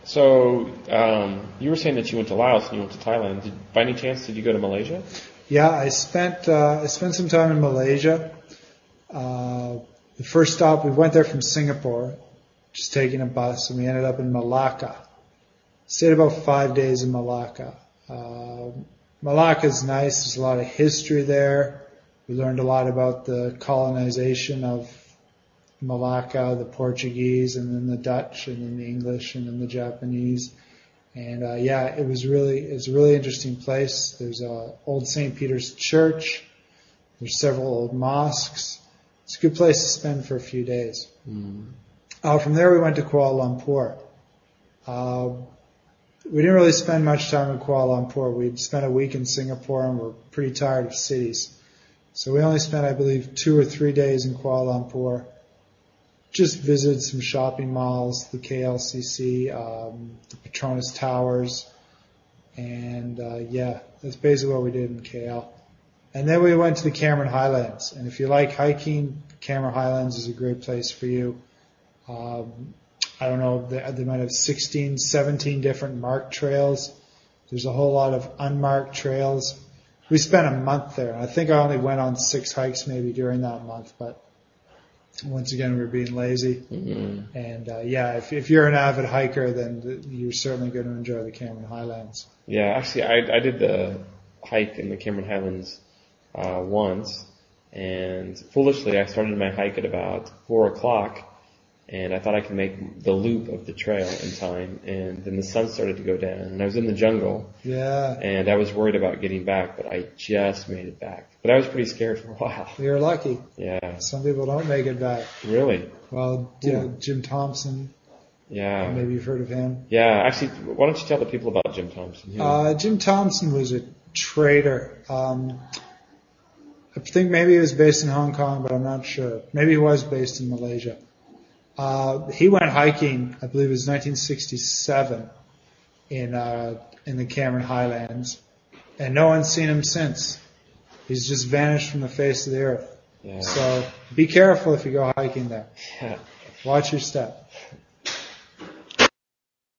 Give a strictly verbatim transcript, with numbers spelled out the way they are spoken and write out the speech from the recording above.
So um, you were saying that you went to Laos and you went to Thailand. Did, by any chance, did you go to Malaysia? Yeah, I spent uh, I spent some time in Malaysia. Uh, the first stop, we went there from Singapore, just taking a bus, and we ended up in Malacca. Stayed about five days in Malacca. Uh, Malacca is nice. There's a lot of history there. We learned a lot about the colonization of Malacca, the Portuguese, and then the Dutch, and then the English, and then the Japanese. And uh, yeah, it was really it's a really interesting place. There's a old Saint Peter's Church. There's several old mosques. It's a good place to spend for a few days. Mm. Uh, from there, we went to Kuala Lumpur. Uh, we didn't really spend much time in Kuala Lumpur. We'd spent a week in Singapore, and we're pretty tired of cities. So we only spent, I believe, two or three days in Kuala Lumpur. Just visited some shopping malls, the K L C C, um, the Petronas Towers, and uh, yeah, that's basically what we did in K L. And then we went to the Cameron Highlands. And if you like hiking, Cameron Highlands is a great place for you. Um, I don't know, they, they might have sixteen, seventeen different marked trails. There's a whole lot of unmarked trails. We spent a month there. I think I only went on six hikes maybe during that month, but once again, we were being lazy. Mm-hmm. And uh, yeah, if, if you're an avid hiker, then you're certainly going to enjoy the Cameron Highlands. Yeah, actually, I, I did the hike in the Cameron Highlands uh, once, and foolishly, I started my hike at about four o'clock, and I thought I could make the loop of the trail in time, and then the sun started to go down, and I was in the jungle. Yeah. And I was worried about getting back, but I just made it back. But I was pretty scared for a while. You're lucky. Yeah. Some people don't make it back. Really? Well, yeah, Jim Thompson. Yeah. Maybe you've heard of him. Yeah, actually, why don't you tell the people about Jim Thompson? Uh, Jim Thompson was a trader. Um, I think maybe he was based in Hong Kong, but I'm not sure. Maybe he was based in Malaysia. Uh, he went hiking, I believe it was nineteen sixty-seven, in uh, in the Cameron Highlands, and no one's seen him since. He's just vanished from the face of the earth. Yeah. So be careful if you go hiking there. Yeah. Watch your step.